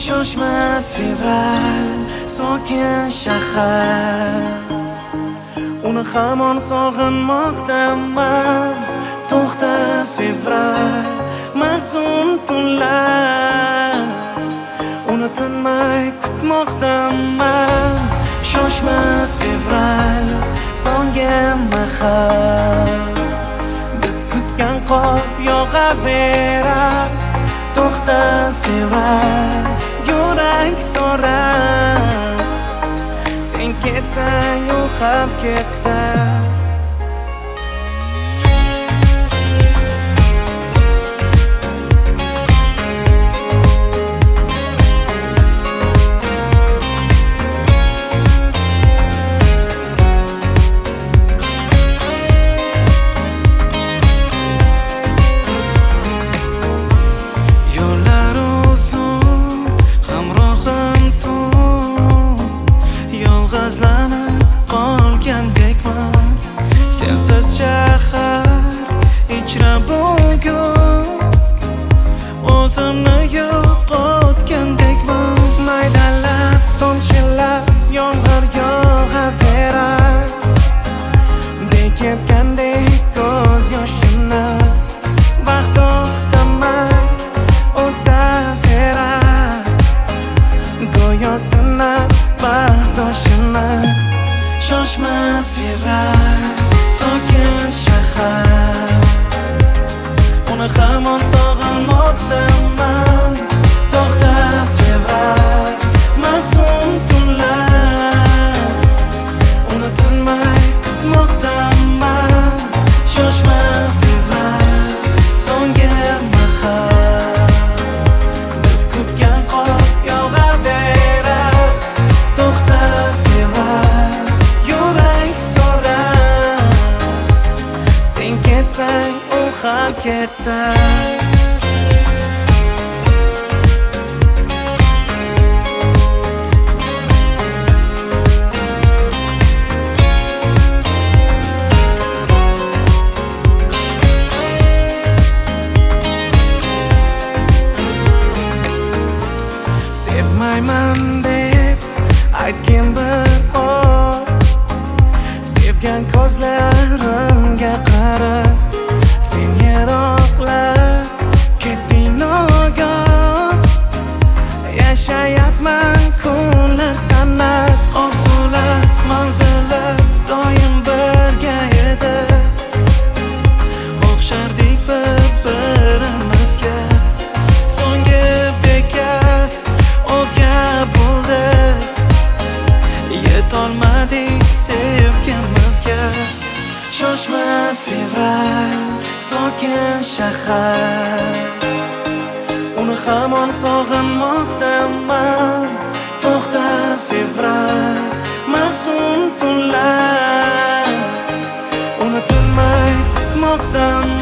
shoshma fevral sokin shahar, uni hamon sog'inmoqdaman. To'xta fevral mahzun tunlar, uni tinmay kutmoqdaman. Shoshma fevral songa mahal, biz kutgan qor yog'averar. To'xta fevral yurak so'rar, sen ketsang u ham ketdi. Yolg'izlanib qolgandekman, sensiz shahar ichra bugun o'zimni yo'qotgandekman. Maydalab tomchilar yomg'ir yog'averar, beketgandek ko'z yoshimni vaqt to'xtamay o'taverar. Go'yo sinab bardoshimni. Shoshma fevral sokin shahar, uni hamon sog'inmoqdaman. To'xta fevral mahzun tunlar, uni tinmay kutmoqdaman. Shoshma fevral so'nggi mahal, biz kutgan qor yog'averar. To'xta fevral yurak so'rar, sen ketsang u ham ketdi. Sevmayman deb aytgin bir or, sevgan ko'zlarimga qarab sen yiroqlab ketding nogoh. Yashayapman kunlar sanab, orzular manzillar doim birga edi. O'xshardik bir-birimizga, so'nggi bekat o'zga bo'ldi. Yetolmadik sevgimizga. Shoshma fevral sokin shahar, uni hamon sog'inmoqdaman. To'xta fevral mahzun tunlar, uni tinmay kutmoqdaman.